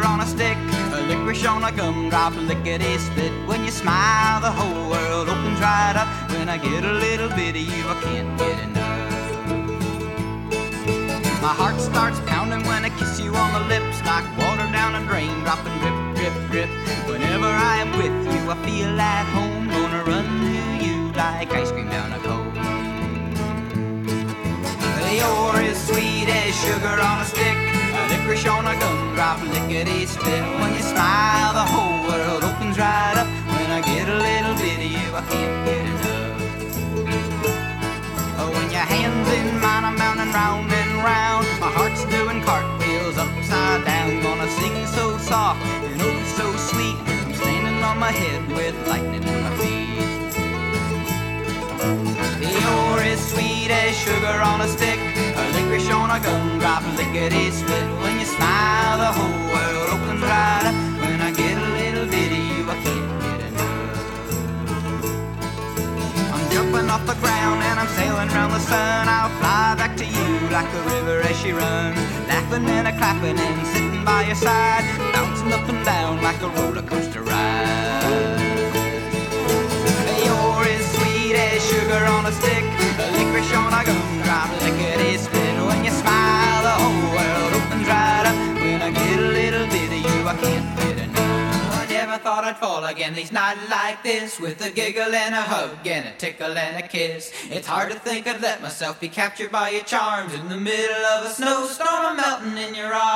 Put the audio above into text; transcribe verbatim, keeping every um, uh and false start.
on a stick, a licorice on a gumdrop, lickety split. When you smile, the whole world opens right up. When I get a little bit of you, I can't get enough. My heart starts pounding when I kiss you on the lips, like water down a drain, dropping drip, drip, drip. Whenever I am with you, I feel at home. Gonna run to you like ice cream down a cone. You're as sweet as sugar on a stick, a licorice on a gumdrop, lickety split. When you smile, the whole world opens right up. When I get a little bit of you, I can't get enough. Oh, when your hand's in mine, I'm bounding round and round. My heart's doing cartwheels upside down. Gonna sing so soft and oh so sweet. I'm standing on my head with lightning in my feet. You're as sweet as sugar on a stick, a licorice on a gumdrop, lickety split. When you smile, the whole world opens right up. When I get a little bit of you, I can't get enough. I'm jumping off the ground and I'm sailing round the sun. I'll fly back to you like a river as she runs, laughing and a clapping and sitting by your side, bouncing up and down like a roller coaster ride. You're as sweet as sugar on a stick, a licorice on a gumdrop, lickety split. When you smile, the whole world opens right up. When I get a little bit of you, I can't get enough. I never thought I'd fall again these nights like this, with a giggle and a hug and a tickle and a kiss. It's hard to think I'd let myself be captured by your charms in the middle of a snowstorm. I'm melting in your arms.